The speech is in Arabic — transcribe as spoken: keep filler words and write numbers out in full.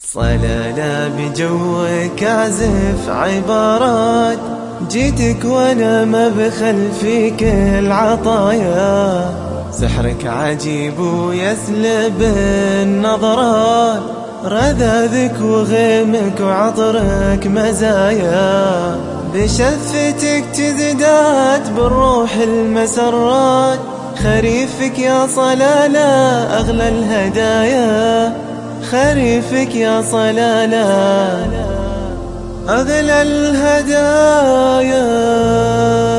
صلالا بجوك أعزف عبارات، جيتك وانا ما بخل فيك العطايا، سحرك عجيب ويسلب النظرات، رذاذك وغيمك وعطرك مزايا، بشفتك تزداد بالروح المسرات، خريفك يا صلالا أغلى الهدايا، خريفك يا صلالا أغلى الهدايا.